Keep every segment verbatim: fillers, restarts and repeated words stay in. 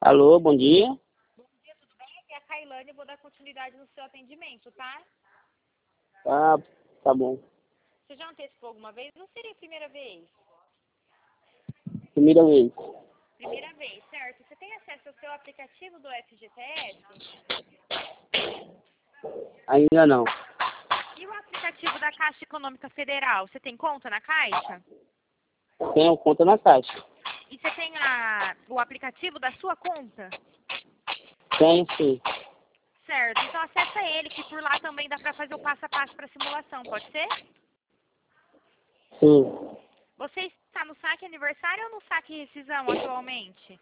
Alô, bom dia. Bom dia, tudo bem? Aqui é a Kailane, eu vou dar continuidade no seu atendimento, tá? Ah, tá bom. Você já antecipou alguma vez? Não seria a primeira vez? Primeira vez. Primeira vez, certo? Você tem acesso ao seu aplicativo do F G T S? Ainda não. E o aplicativo da Caixa Econômica Federal? Você tem conta na Caixa? Tenho conta na Caixa. E você tem a, o aplicativo da sua conta? Tenho sim. Certo, então acessa ele, que por lá também dá para fazer o passo a passo para simulação, pode ser? Sim. Você está no saque aniversário ou no saque rescisão atualmente?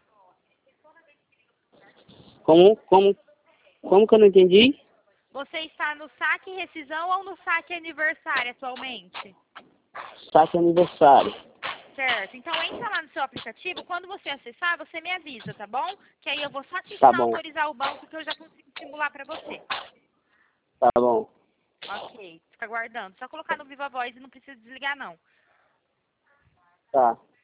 Como, como, como que eu não entendi? Você está no saque rescisão ou no saque aniversário atualmente? Saque aniversário. Certo, então entra lá no seu aplicativo, quando você acessar, você me avisa, tá bom? Que aí eu vou só te Tá ensinar a bom. autorizar o banco que eu já consigo simular para você. Tá bom. Ok, fica aguardando. Só colocar no Viva Voz e não precisa desligar não. Tá.